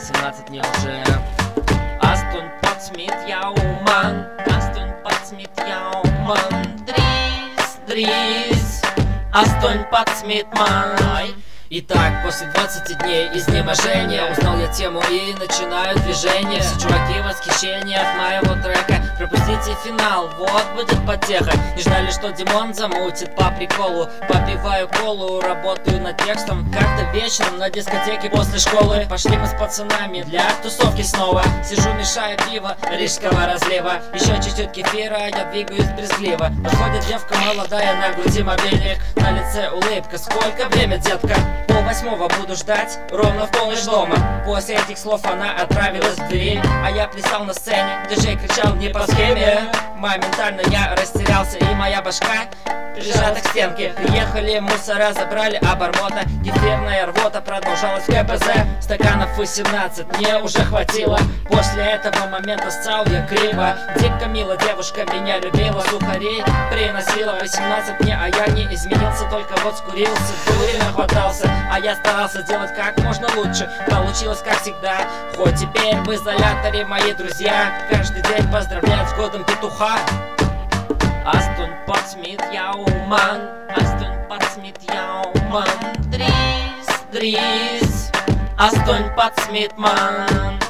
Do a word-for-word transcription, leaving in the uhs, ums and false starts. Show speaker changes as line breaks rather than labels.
восемнадцать мне уже. Astoņpadsmit jau man, astoņpadsmit jau man, drīz, drīz, astoņpadsmit man. Итак, после двадцати дней изнеможения узнал я тему и начинаю движение. Все чуваки в восхищении от моего трека. Пропустите финал, вот будет потеха. Не ждали, что Димон замутит по приколу. Попиваю колу, работаю над текстом. Как-то вечером на дискотеке после школы пошли мы с пацанами для тусовки снова. Сижу, мешаю пиво рижского разлива. Еще чуть-чуть кефира, я двигаюсь брезгливо. Подходит девка молодая, на груди мобильник, на лице улыбка. Сколько время, детка? Пол восьмого буду ждать, ровно в полночь дома. После этих слов она отправилась в дверь, а я плясал на сцене, диджей кричал не по схеме. Моментально я растерялся, и моя башка прижата к стенке. Приехали мусора, забрали обормота. Кефирная рвота продолжалась в ка пэ зэ. Стаканов восемнадцать мне уже хватило. После этого момента ссал я криво. Дико мило девушка меня любила, сухарей приносила. Восемнадцать мне, а я не изменился, только вот скурился, дури нахватался. А я старался делать как можно лучше. Получилось как всегда, хоть теперь в изоляторе мои друзья каждый день поздравляют с годом петуха. Astoņpadsmit jau man, astoņpadsmit jau man, drīz, drīz, astoņpadsmit man.